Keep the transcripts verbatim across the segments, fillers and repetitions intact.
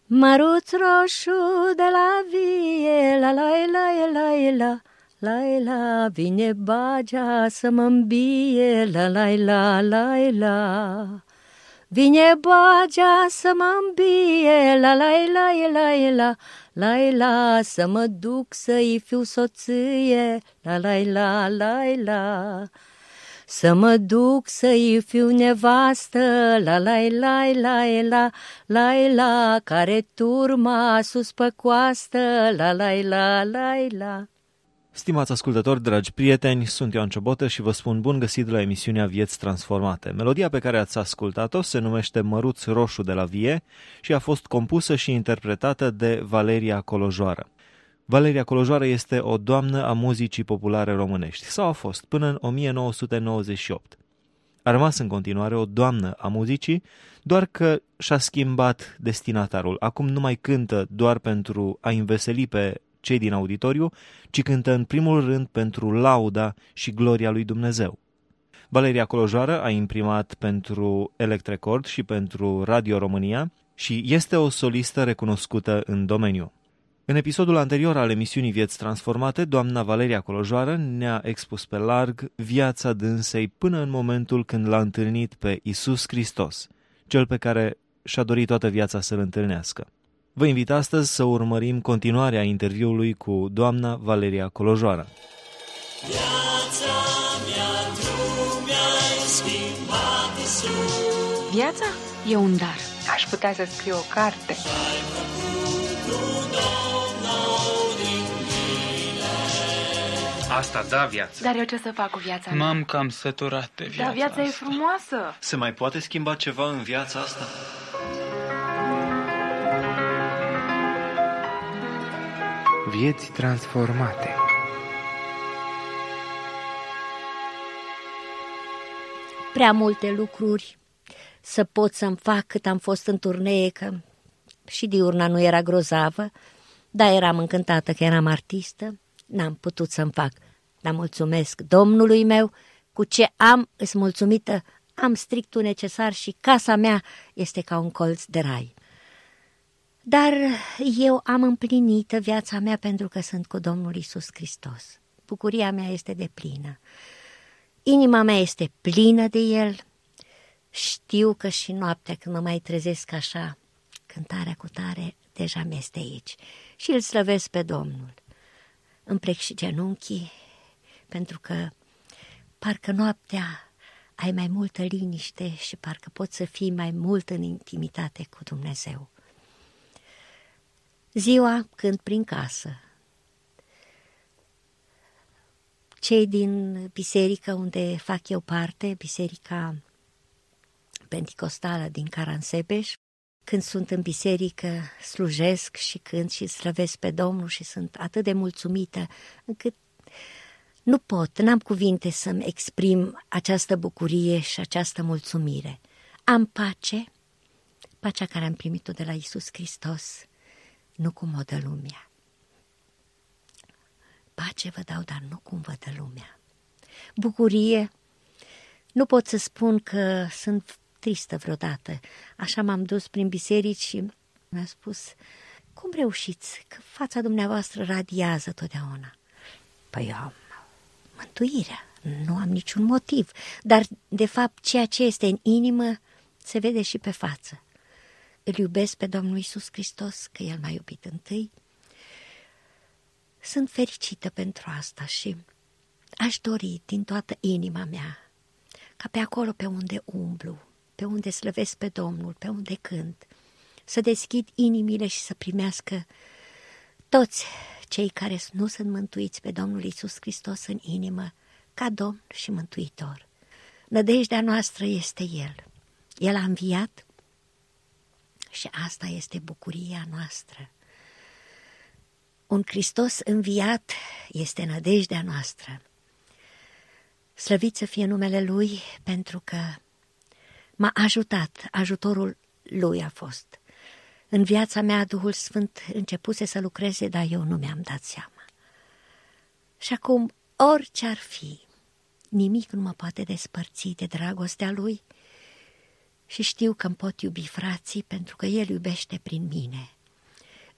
Măruț roșu de la vie, la la la la la la la, vine bagea să mă îmbie, la la la la la. Vine bagea să mă îmbie, la la la la la la la, să mă duc să-i fiu soție, la la la la la. Să mă duc să-i fiu nevastă, la la la la la la la, care turma sus pe coastă, la la la la la. Stimați ascultători, dragi prieteni, sunt Ioan Ciobotă și vă spun bun găsit la emisiunea Vieți Transformate. Melodia pe care ați ascultat-o se numește Măruț roșu de la vie și a fost compusă și interpretată de Valeria Colojoară. Valeria Colojoară este o doamnă a muzicii populare românești, sau a fost până în o mie nouă sute nouăzeci și opt. A rămas în continuare o doamnă a muzicii, doar că și-a schimbat destinatarul. Acum nu mai cântă doar pentru a înveseli pe cei din auditoriu, ci cântă în primul rând pentru lauda și gloria lui Dumnezeu. Valeria Colojoară a imprimat pentru Elect Record și pentru Radio România și este o solistă recunoscută în domeniu. În episodul anterior al emisiunii Vieți Transformate, doamna Valeria Colojoară ne-a expus pe larg viața dânsei până în momentul când l-a întâlnit pe Iisus Hristos, cel pe care și-a dorit toată viața să-l întâlnească. Vă invit astăzi să urmărim continuarea interviului cu doamna Valeria Colojoară. Viața mea, tu mi-ai schimbat, Iisus. Viața e un dar. Aș putea să scriu o carte. Ai făcut un om nou din mine. Asta da viața. Dar eu ce să fac cu viața mea? M-am cam săturat de viața Dar viața asta. e frumoasă. Se mai poate schimba ceva în viața asta? Vieți transformate. Prea multe lucruri să pot să-mi fac cât am fost în turnee, că și diurna nu era grozavă, dar eram încântată că eram artistă, n-am putut să-mi fac. Dar mulțumesc Domnului meu, cu ce am, îs mulțumită, am strictul necesar și casa mea este ca un colț de rai. Dar eu am împlinit viața mea pentru că sunt cu Domnul Iisus Hristos. Bucuria mea este deplină. Inima mea este plină de El. Știu că și noaptea când mă mai trezesc așa, cântarea cu tare deja mi-este aici. Și îl slăvesc pe Domnul. Îmi plec și genunchii, pentru că parcă noaptea ai mai multă liniște și parcă poți să fii mai mult în intimitate cu Dumnezeu. Ziua cânt prin casă. Cei din biserică unde fac eu parte, biserica penticostală din Caransebeș, când sunt în biserică, slujesc și cânt și slăvesc pe Domnul și sunt atât de mulțumită încât nu pot, n-am cuvinte să-mi exprim această bucurie și această mulțumire. Am pace, pacea care am primit-o de la Iisus Hristos, nu cum o dă lumea. Pace vă dau, dar nu cum vă dă lumea. Bucurie, nu pot să spun că sunt tristă vreodată. Așa m-am dus prin biserici și mi-a spus, cum reușiți? Că fața dumneavoastră radiază totdeauna. Păi am mântuirea, nu am niciun motiv, dar de fapt ceea ce este în inimă se vede și pe față. Îl iubesc pe Domnul Iisus Hristos, că El m-a iubit întâi. Sunt fericită pentru asta și aș dori din toată inima mea ca pe acolo pe unde umblu, pe unde slăvesc pe Domnul, pe unde cânt, să deschid inimile și să primească toți cei care nu sunt mântuiți pe Domnul Iisus Hristos în inimă ca Domn și Mântuitor. Nădejdea noastră este El. El a înviat și asta este bucuria noastră. Un Hristos înviat este nădejdea noastră. Slăvit să fie numele Lui, pentru că m-a ajutat, ajutorul Lui a fost. În viața mea Duhul Sfânt începuse să lucreze, dar eu nu mi-am dat seama. Și acum, orice ar fi, nimic nu mă poate despărți de dragostea Lui și știu că îmi pot iubi frații pentru că El iubește prin mine.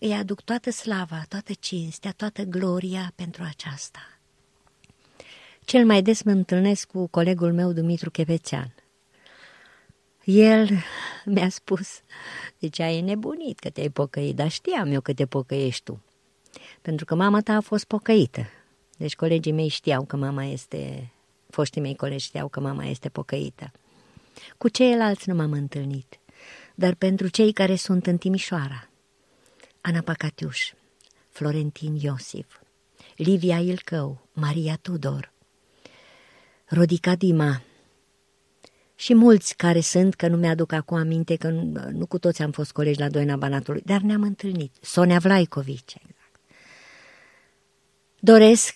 îi aduc toată slava, toată cinstea, toată gloria pentru aceasta. Cel mai des mă întâlnesc cu colegul meu, Dumitru Chevețean. El mi-a spus, zicea, e nebunit că te-ai pocăit, dar știam eu că te pocăiești tu. Pentru că mama ta a fost pocăită. Deci colegii mei știau că mama este, foștii mei colegi știau că mama este pocăită. Cu ceilalți nu m-am întâlnit, dar pentru cei care sunt în Timișoara, Ana Pacatiuș, Florentin Iosif, Livia Ilcău, Maria Tudor, Rodica Dima și mulți care sunt, că nu mi-aduc acum aminte, că nu, nu cu toți am fost colegi la Doina Banatului, dar ne-am întâlnit. Sonia Vlaicovici, exact. Doresc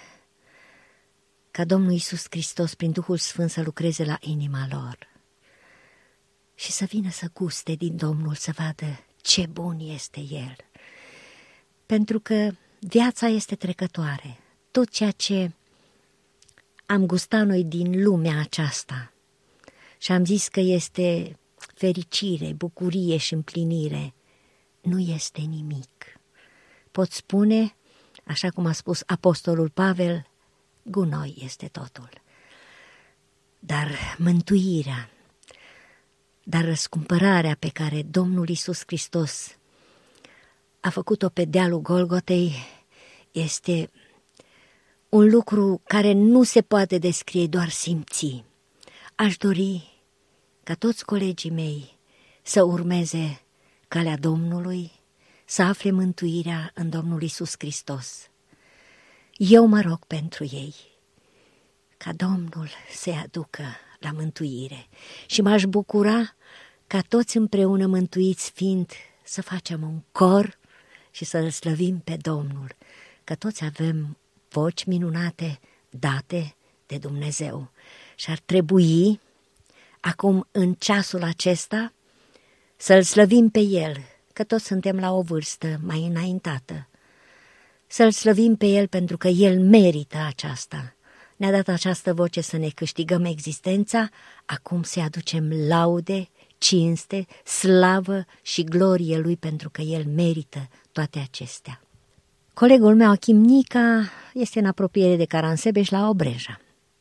ca Domnul Iisus Hristos, prin Duhul Sfânt, să lucreze la inima lor și să vină să guste din Domnul, să vadă ce bun este El. Pentru că viața este trecătoare. Tot ceea ce am gustat noi din lumea aceasta și am zis că este fericire, bucurie și împlinire, nu este nimic. Pot spune, așa cum a spus apostolul Pavel, gunoi este totul. Dar mântuirea, dar răscumpărarea pe care Domnul Iisus Hristos a făcut-o pe dealul Golgotei este un lucru care nu se poate descrie, doar simți. Aș dori ca toți colegii mei să urmeze calea Domnului, să afle mântuirea în Domnul Iisus Hristos. Eu mă rog pentru ei, ca Domnul să-i aducă la mântuire și m-aș bucura ca toți împreună, mântuiți fiind, să facem un cor și să-L slăvim pe Domnul, că toți avem voci minunate date de Dumnezeu și ar trebui acum în ceasul acesta să-L slăvim pe El, că toți suntem la o vârstă mai înaintată, să-L slăvim pe El pentru că El merită aceasta. Ne-a dat această voce să ne câștigăm existența, acum să aducem laude, cinste, slavă și glorie Lui pentru că El merită toate acestea. Colegul meu, Achim Nica, este în apropiere de Caransebeș la Obreja.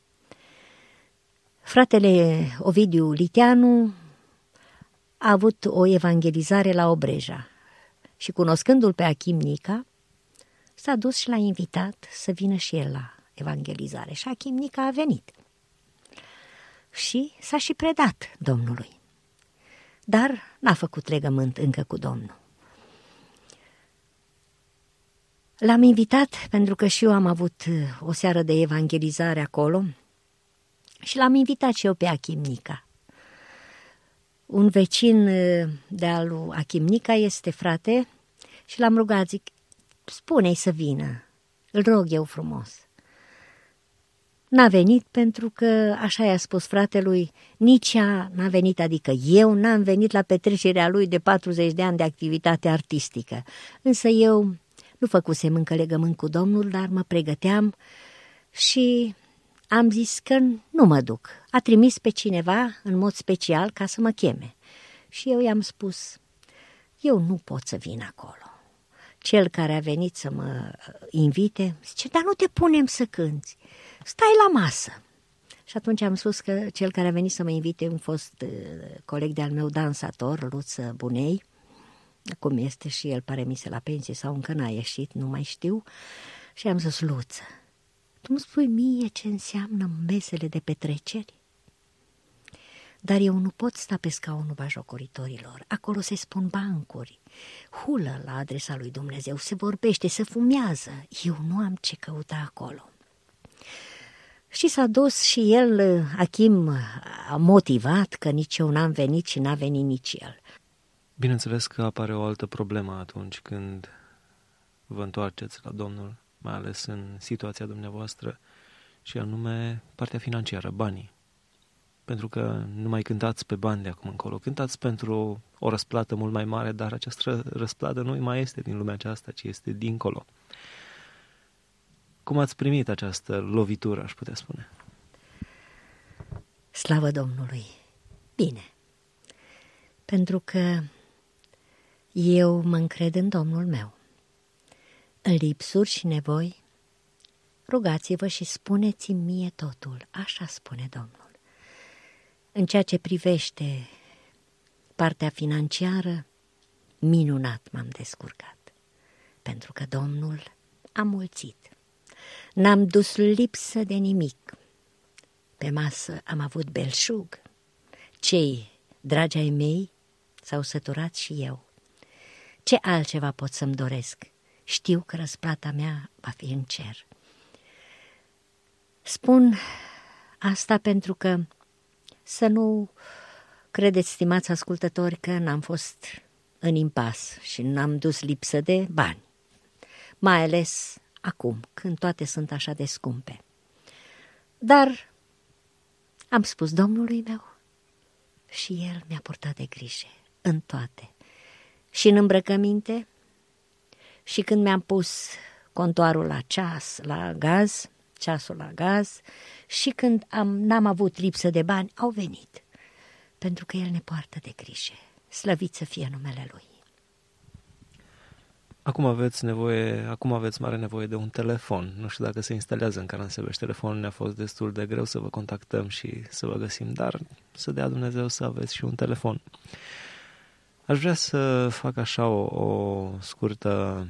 Fratele Ovidiu Liteanu a avut o evangelizare la Obreja și, cunoscându-l pe Achim Nica, s-a dus și l-a invitat să vină și el la evangelizare. Și Achim Nica a venit și s-a și predat Domnului, dar n-a făcut legământ încă cu Domnul. L-am invitat pentru că și eu am avut o seară de evangelizare acolo și l-am invitat și eu pe Achim Nica. Un vecin de-al lui Achim Nica este frate și l-am rugat, zic, spune-i să vină, îl rog eu frumos. N-a venit pentru că, așa i-a spus fratelui, nici ea n-a venit, adică eu n-am venit la petrecerea lui de patruzeci de ani de activitate artistică. Însă eu nu făcusem încă legământ cu Domnul, dar mă pregăteam și am zis că nu mă duc. A trimis pe cineva în mod special ca să mă cheme. Și eu i-am spus, eu nu pot să vin acolo. Cel care a venit să mă invite, zice, dar nu te punem să cânți, stai la masă. Și atunci am spus că cel care a venit să mă invite, un fost coleg de-al meu dansator, Luță Bunei, acum este și el, pare mi se la pensie sau încă n-a ieșit, nu mai știu, și am zis, Luță, tu îmi spui mie ce înseamnă mesele de petreceri? Dar eu nu pot sta pe scaunul bajocoritorilor, acolo se spun bancuri, hulă la adresa lui Dumnezeu, se vorbește, se fumează, eu nu am ce căuta acolo. Și s-a dus și el, Achim, a motivat că nici eu n-am venit și n-a venit nici el. Bineînțeles că apare o altă problemă atunci când vă întoarceți la Domnul, mai ales în situația dumneavoastră, și anume partea financiară, banii. Pentru că nu mai cântați pe bani de acum încolo, cântați pentru o răsplată mult mai mare, dar această răsplată nu mai este din lumea aceasta, ci este dincolo. Cum ați primit această lovitură, aș putea spune? Slavă Domnului! Bine! Pentru că Eu mă încred în Domnul meu. În lipsuri și nevoi, rugați-vă și spuneți-mi mie totul, așa spune Domnul. În ceea ce privește partea financiară, minunat m-am descurcat, pentru că Domnul a mulțit. N-am dus lipsă de nimic. Pe masă am avut belșug. Cei dragi ai mei s-au săturat și eu. Ce altceva pot să-mi doresc? Știu că răsplata mea va fi în cer. Spun asta pentru că să nu credeți, stimați ascultători, că n-am fost în impas și n-am dus lipsă de bani, mai ales acum, când toate sunt așa de scumpe. Dar am spus Domnului meu și El mi-a purtat de grijă în toate. Și în îmbrăcăminte, și când mi-am pus contoarul la ceas, la gaz, ceasul la gaz, și când am, n-am avut lipsă de bani, au venit, pentru că El ne poartă de grijă. Slăvit să fie numele Lui. Acum aveți nevoie, acum aveți mare nevoie de un telefon. Nu știu dacă se instalează în Caransebeș. Telefonul ne-a fost destul de greu să vă contactăm și să vă găsim, dar să dea Dumnezeu să aveți și un telefon. Aș vrea să fac așa o, o scurtă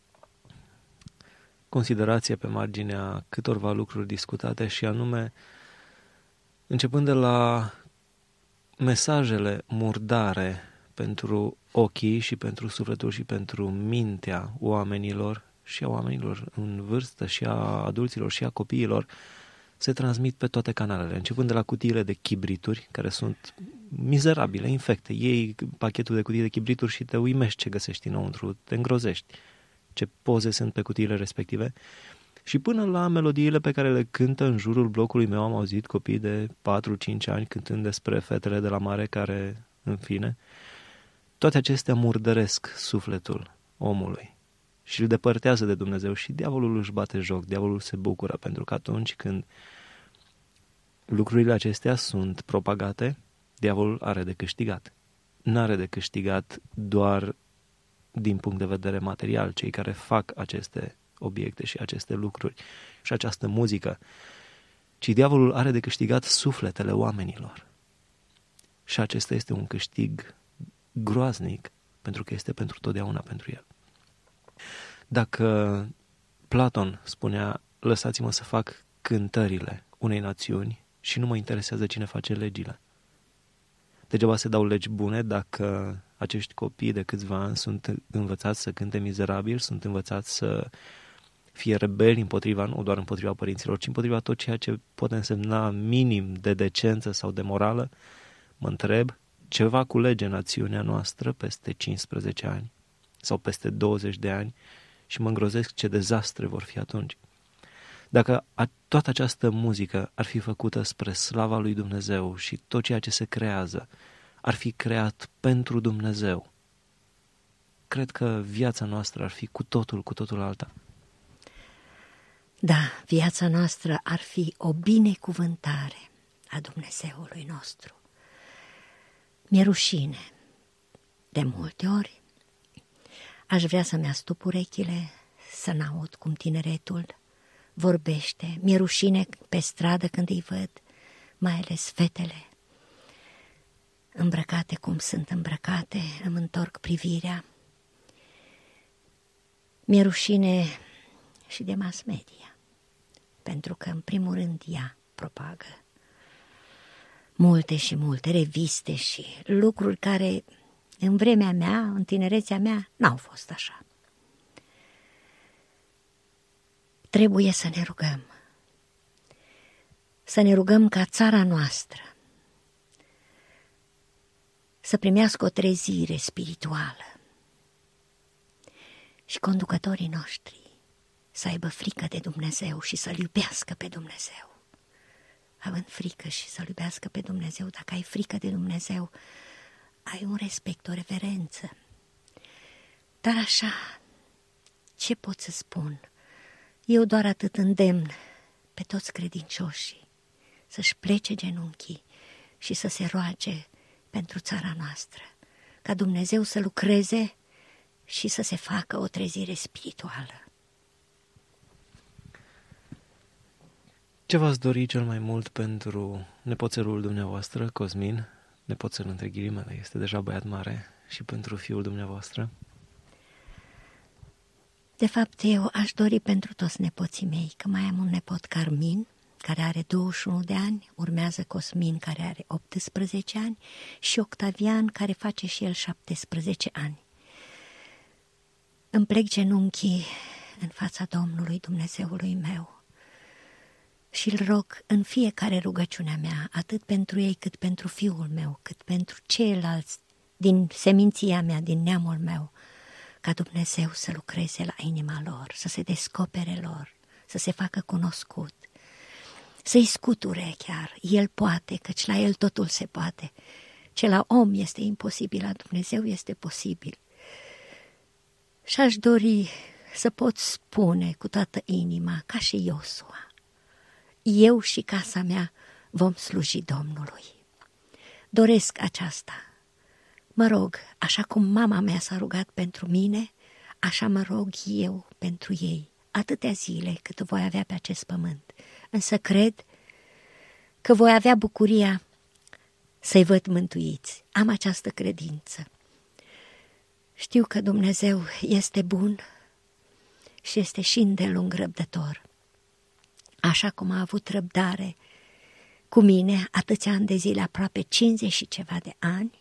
considerație pe marginea câtorva lucruri discutate și anume, începând de la mesajele murdare pentru ochii și pentru sufletul și pentru mintea oamenilor și a oamenilor în vârstă și a adulților și a copiilor, se transmit pe toate canalele, începând de la cutiile de chibrituri, care sunt mizerabile, infecte. Iei pachetul de cutii de chibrituri și te uimești ce găsești înăuntru, te îngrozești ce poze sunt pe cutiile respective, și până la melodiile pe care le cântă în jurul blocului meu. Am auzit copii de patru-cinci ani cântând despre fetele de la mare care, în fine, toate acestea murdăresc sufletul omului și îl depărtează de Dumnezeu și diavolul își bate joc, diavolul se bucură, pentru că atunci când lucrurile acestea sunt propagate, diavolul are de câștigat. N-are de câștigat doar din punct de vedere material, cei care fac aceste obiecte și aceste lucruri și această muzică, ci diavolul are de câștigat sufletele oamenilor. Și acesta este un câștig groaznic, pentru că este pentru totdeauna pentru el. Dacă Platon spunea, lăsați-mă să fac cântările unei națiuni și nu mă interesează cine face legile. Degeaba se dau legi bune dacă acești copii de câțiva ani sunt învățați să cânte mizerabil, sunt învățați să fie rebeli împotriva, nu doar împotriva părinților, ci împotriva tot ceea ce poate însemna minim de decență sau de morală. Mă întreb, ce va culege națiunea noastră peste cincisprezece ani sau peste douăzeci de ani și mă îngrozesc ce dezastre vor fi atunci. Dacă a, toată această muzică ar fi făcută spre slava lui Dumnezeu și tot ceea ce se creează ar fi creat pentru Dumnezeu, cred că viața noastră ar fi cu totul, cu totul alta. Da, viața noastră ar fi o binecuvântare a Dumnezeului nostru. Mi-e rușine. De multe ori aș vrea să-mi astup urechile, să n-aud cum tineretul vorbește. Mi-e rușine pe stradă când îi văd, mai ales fetele îmbrăcate cum sunt îmbrăcate, îmi întorc privirea. Mi-e rușine și de mass media, pentru că, în primul rând, ea propagă multe și multe reviste și lucruri care, în vremea mea, în tinerețea mea, n-au fost așa. Trebuie să ne rugăm, să ne rugăm ca țara noastră să primească o trezire spirituală și conducătorii noștri să aibă frică de Dumnezeu și să-L iubească pe Dumnezeu. Având frică și să-L iubească pe Dumnezeu, dacă ai frică de Dumnezeu, ai un respect, o reverență. Dar așa, ce pot să spun? Eu doar atât îndemn pe toți credincioșii să-și plece genunchii și să se roage pentru țara noastră, ca Dumnezeu să lucreze și să se facă o trezire spirituală. Ce v-ați dori cel mai mult pentru nepoțelul dumneavoastră, Cosmin? Nepoțel între ghilimele, este deja băiat mare, și pentru fiul dumneavoastră? De fapt, eu aș dori pentru toți nepoții mei, că mai am un nepot, Carmin, care are douăzeci și unu de ani, urmează Cosmin, care are optsprezece ani, și Octavian, care face și el șaptesprezece ani. Îmi plec genunchii în fața Domnului Dumnezeului meu și îl rog în fiecare rugăciunea mea, atât pentru ei, cât pentru fiul meu, cât pentru ceilalți din seminția mea, din neamul meu, ca Dumnezeu să lucreze la inima lor, să se descopere lor, să se facă cunoscut, să-i scuture chiar. El poate, căci la El totul se poate. Ce la om este imposibil, la Dumnezeu este posibil. Și aș dori să pot spune cu toată inima, ca și Iosua, eu și casa mea vom sluji Domnului. Doresc aceasta. Mă rog, așa cum mama mea s-a rugat pentru mine, așa mă rog eu pentru ei, atâtea zile cât voi avea pe acest pământ. Însă cred că voi avea bucuria să-i văd mântuiți. Am această credință. Știu că Dumnezeu este bun și este și îndelung răbdător. Așa cum a avut răbdare cu mine atâția ani de zile, aproape cincizeci și ceva de ani,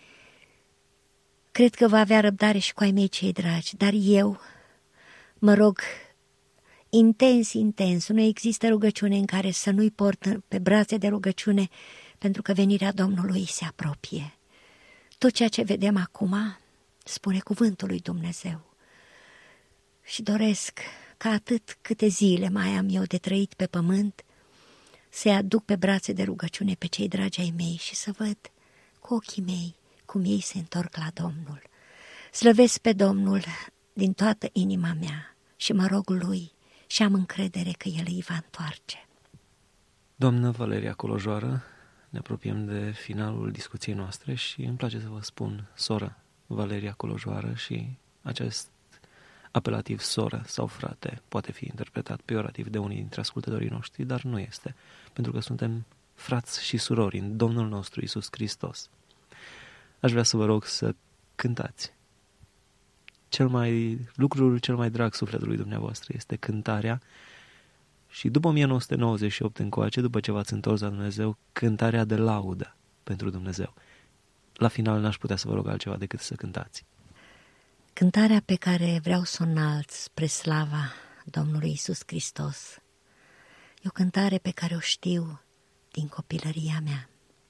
cred că va avea răbdare și cu ai mei cei dragi, dar eu mă rog intens, intens. Nu există rugăciune în care să nu-i port pe brațe de rugăciune, pentru că venirea Domnului se apropie. Tot ceea ce vedem acum spune cuvântul lui Dumnezeu. Și doresc ca atât câte zile mai am eu de trăit pe pământ, să-i aduc pe brațe de rugăciune pe cei dragi ai mei și să văd cu ochii mei cum ei se întorc la Domnul. Slăvesc pe Domnul din toată inima mea și mă rog Lui și am încredere că El îi va întoarce. Doamnă Valeria Colojoară, ne apropiem de finalul discuției noastre și îmi place să vă spun soră Valeria Colojoară, și acest apelativ soră sau frate poate fi interpretat peorativ de unii dintre ascultătorii noștri, dar nu este, pentru că suntem frați și surori în Domnul nostru Iisus Hristos. Aș vrea să vă rog să cântați. Cel mai, lucrul cel mai drag sufletului dumneavoastră este cântarea, și după o mie nouă sute nouăzeci și opt încoace, după ce v-ați întors la Dumnezeu, cântarea de laudă pentru Dumnezeu. La final n-aș putea să vă rog altceva decât să cântați. Cântarea pe care vreau să o înalt spre slava Domnului Iisus Hristos e o cântare pe care o știu din copilăria mea.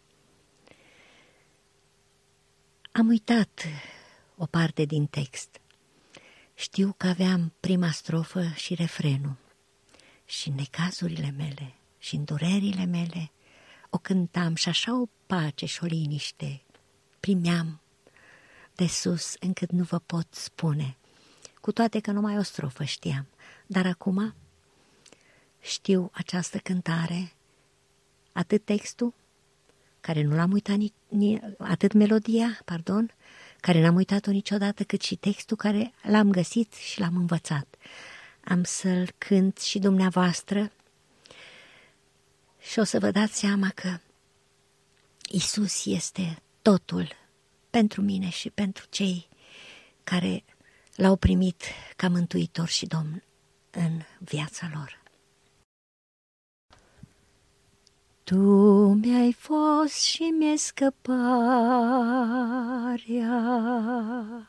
Am uitat o parte din text. Știu că aveam prima strofă și refrenul. Și în necazurile mele și în durerile mele o cântam și așa o pace și o liniște primeam de sus încât nu vă pot spune, cu toate că numai o strofă știam. Dar acum știu această cântare, atât textul, care nu l-am uitat, ni, ni, atât melodia, pardon, care n-am uitat-o niciodată, cât și textul care l-am găsit și l-am învățat. Am să-l cânt și dumneavoastră și o să vă dați seama că Iisus este totul pentru mine și pentru cei care l-au primit ca mântuitor și Domn în viața lor. Tu mi-ai fost și mi-ai scăparea,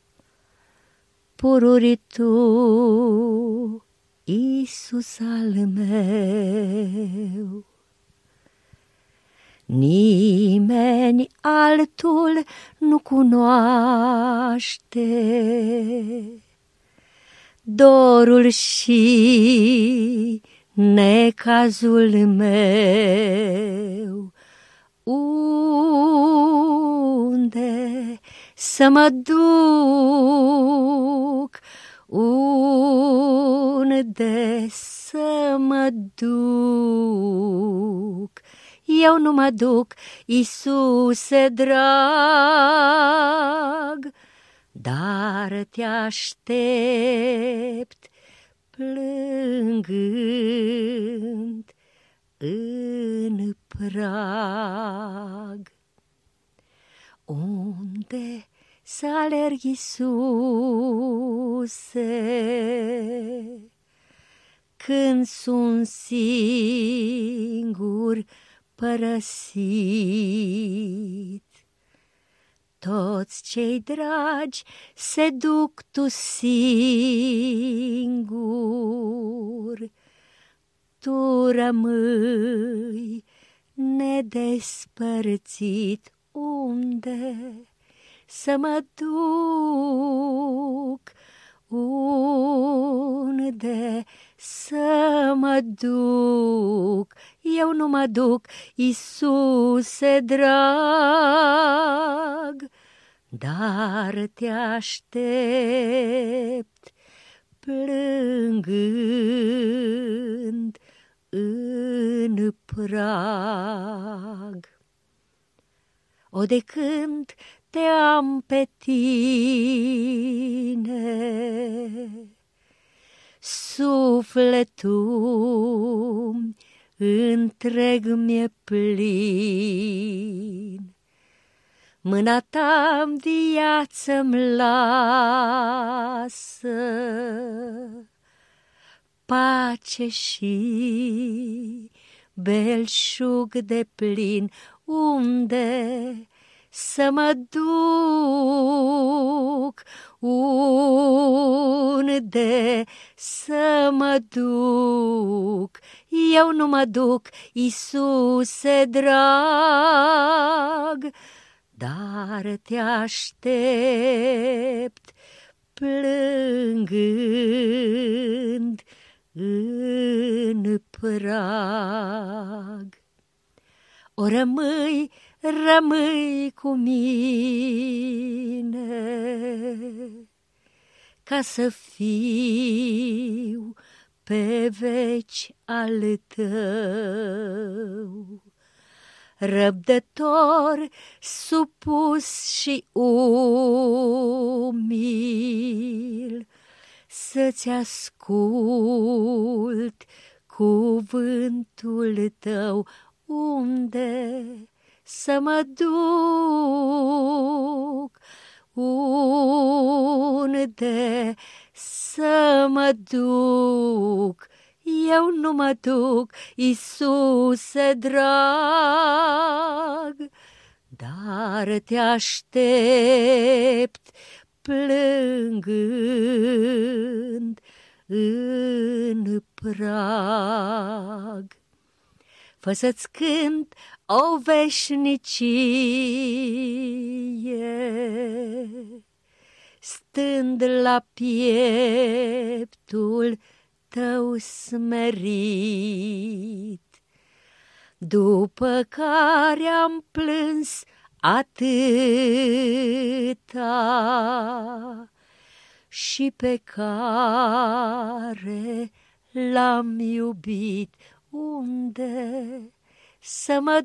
pururi tu, Iisus al meu. Nimeni altul nu cunoaște dorul și necazul meu. Unde să mă duc? Unde să mă duc? Eu nu mă duc, Iisuse drag, dar te aștept plângând în prag. Unde să alerg, Iisuse, când sunt singur părăsit? Toți cei dragi se duc, tu singur, tu rămâi nedespărțit. Unde să mă duc, unde să mă duc? Eu nu mă duc, Iisuse drag, dar te aștept plângând în prag. O, de când te am pe tine, sufletul întreg mi-e plin, mâna ta-n viață-mi lasă, pace și belșug de plin. Unde să mă duc, unde să mă duc? Eu nu mă duc, Iisuse drag, dar te aștept plângând în prag. O, rămâi, rămâi cu mine, ca să fiu pe veci al tău, răbdător, supus și umil, să-ți ascult cuvântul tău. Unde să mă duc, unde să mă duc? Eu nu mă duc, Iisuse drag, dar te aștept plângând în prag. Fă să-ți cânt o veșnicie, stând la pieptul tău smerit, după care am plâns atâta și pe care l-am iubit. Unde să mă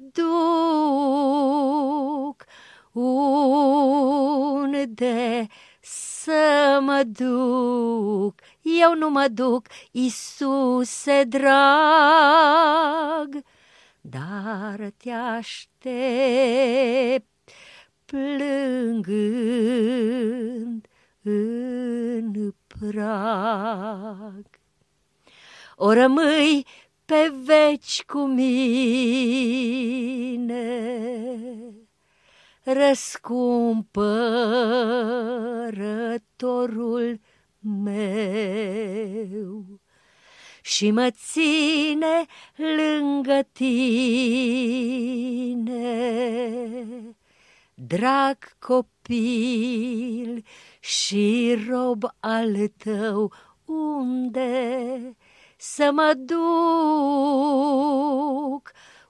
duc, unde să mă duc? Eu nu mă duc, Iisuse drag, dar te aștept plângând în prag. O, rămâi pe veci cu mine, răscumpărătorul meu, și mă ține lângă tine, drag copil și rob al tău. Unde să mă duc,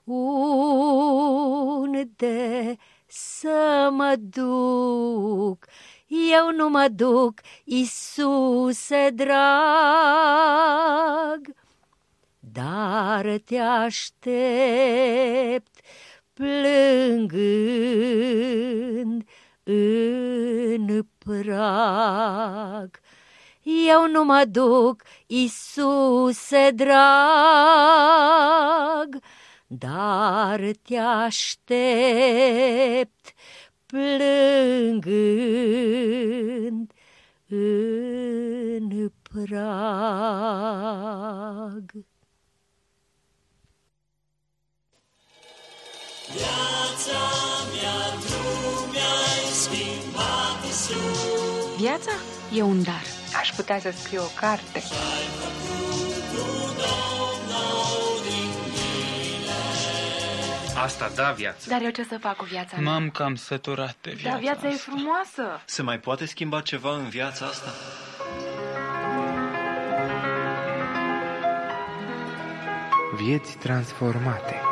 unde să mă duc? Eu nu mă duc, Iisuse drag, dar te aștept plângând în prag. Eu nu mă duc, Iisuse drag, dar te aștept plângând în prag. Viața mea, drum mi-ai schimbat, Iisus. Viața e un dar. Aș putea să scriu o carte. Și-ai făcut un om nou din mine. Asta da viață. Dar eu ce să fac cu viața mea? M-am cam săturat de viața Dar viața e asta. frumoasă. Se mai poate schimba ceva în viața asta? Vieți transformate.